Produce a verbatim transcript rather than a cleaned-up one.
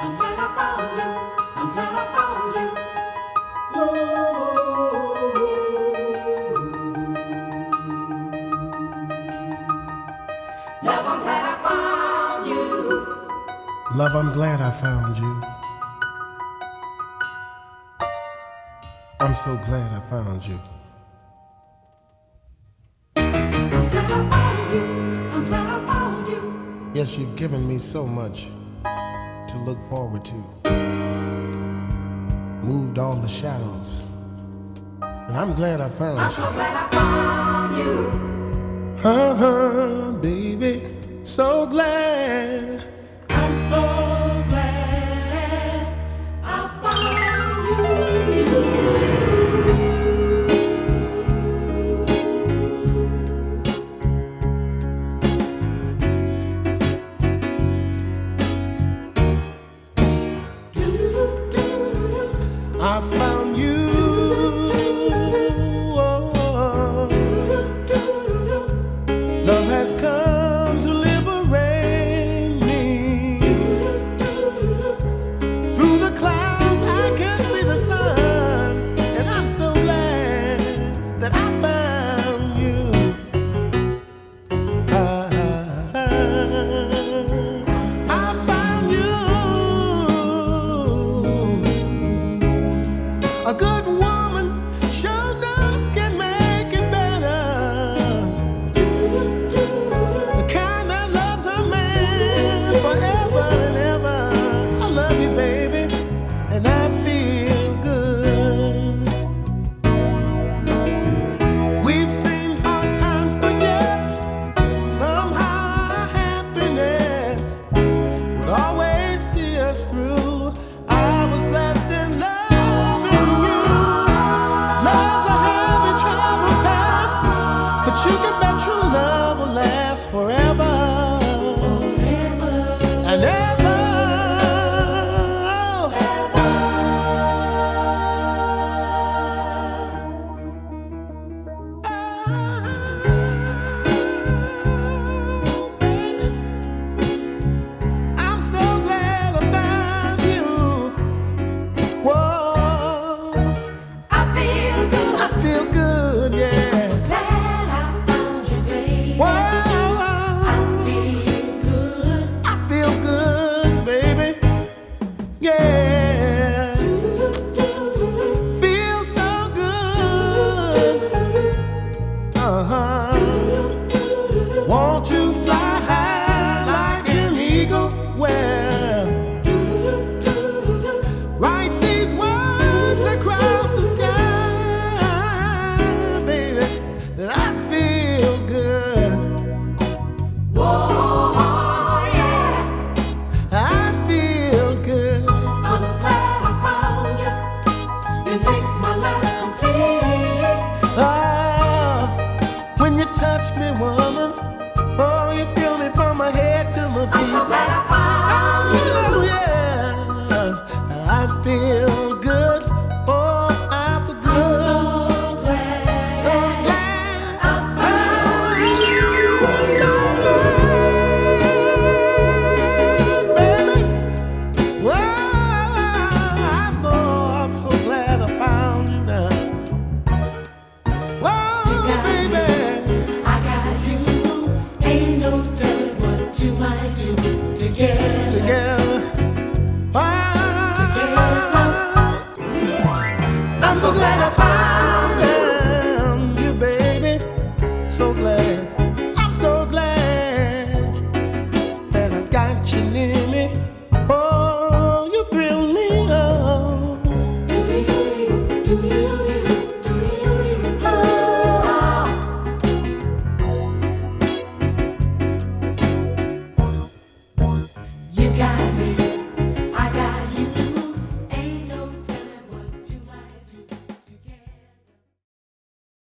I'm glad I found you. I'm glad I found you. Ooh. Love, I'm glad I found you. Love, I'm glad I found you. I'm so glad I found you. I'm glad I found you. I'm glad I found you. Yes, you've given me so much to look forward to. Moved all the shadows. And I'm glad I found I'm you. so glad I found you. Uh-huh, baby, so glad. I'm so glad I found you. I found you. Oh, love has come to liberate me. Through the clouds I can see the sun, and I'm so glad that I found you. I, I found you. A good woman sure enough can make it better. The kind that loves a man forever and ever. I love you, baby, and I feel good. We've seen hard times, but yet somehow our happiness would always see us through. I was blessed in loving you. Love's a heavy travel path, but you can bet true love will last forever and ever.